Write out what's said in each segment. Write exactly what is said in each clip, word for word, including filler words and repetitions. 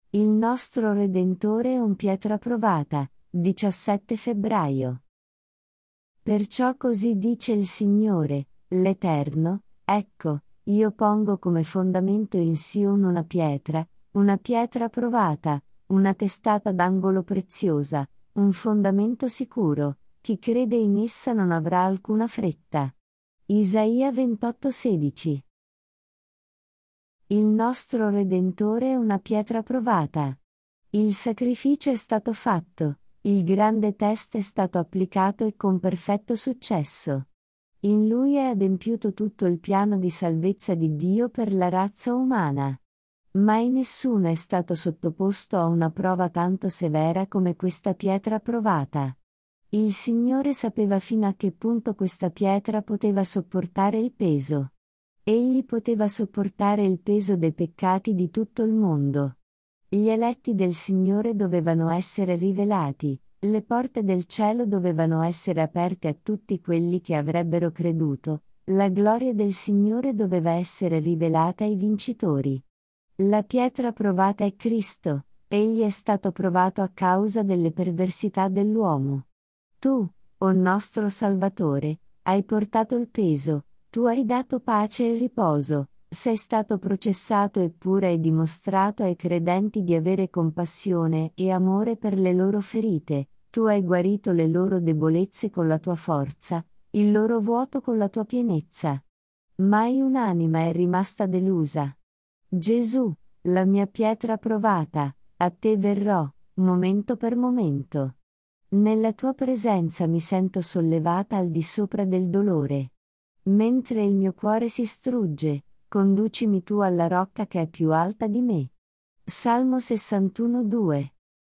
Il nostro Redentore è un pietra provata, diciassette febbraio. Perciò così dice il Signore, l'Eterno: ecco, io pongo come fondamento in Sion una pietra, una pietra provata, una testata d'angolo preziosa, un fondamento sicuro, chi crede in essa non avrà alcuna fretta. Isaia ventotto sedici. Il nostro Redentore è una pietra provata. Il sacrificio è stato fatto, il grande test è stato applicato e con perfetto successo. In lui è adempiuto tutto il piano di salvezza di Dio per la razza umana. Mai nessuno è stato sottoposto a una prova tanto severa come questa pietra provata. Il Signore sapeva fino a che punto questa pietra poteva sopportare il peso. Egli poteva sopportare il peso dei peccati di tutto il mondo. Gli eletti del Signore dovevano essere rivelati, le porte del cielo dovevano essere aperte a tutti quelli che avrebbero creduto, la gloria del Signore doveva essere rivelata ai vincitori. La pietra provata è Cristo, egli è stato provato a causa delle perversità dell'uomo. Tu, o nostro Salvatore, hai portato il peso, tu hai dato pace e riposo, sei stato processato eppure hai dimostrato ai credenti di avere compassione e amore per le loro ferite, tu hai guarito le loro debolezze con la tua forza, il loro vuoto con la tua pienezza. Mai un'anima è rimasta delusa. Gesù, la mia pietra provata, a te verrò, momento per momento. Nella tua presenza mi sento sollevata al di sopra del dolore. Mentre il mio cuore si strugge, conducimi tu alla rocca che è più alta di me. Salmo sessantuno due.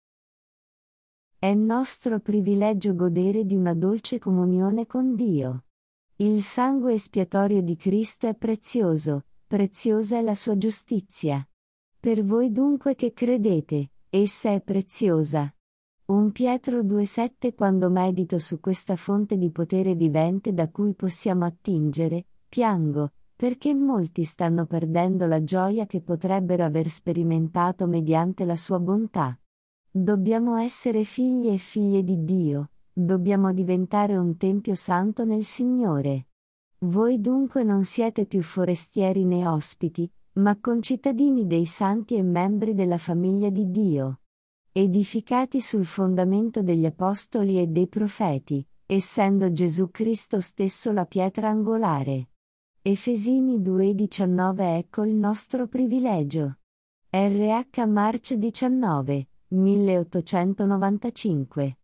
È nostro privilegio godere di una dolce comunione con Dio. Il sangue espiatorio di Cristo è prezioso, preziosa è la sua giustizia. Per voi dunque che credete, essa è preziosa. Un Pietro due sette. Quando medito su questa fonte di potere vivente da cui possiamo attingere, piango, perché molti stanno perdendo la gioia che potrebbero aver sperimentato mediante la sua bontà. Dobbiamo essere figli e figlie di Dio, dobbiamo diventare un tempio santo nel Signore. Voi dunque non siete più forestieri né ospiti, ma concittadini dei santi e membri della famiglia di Dio. Edificati sul fondamento degli apostoli e dei profeti, essendo Gesù Cristo stesso la pietra angolare. Efesini due diciannove. Ecco il nostro privilegio. R H March diciannove, milleottocentonovantacinque.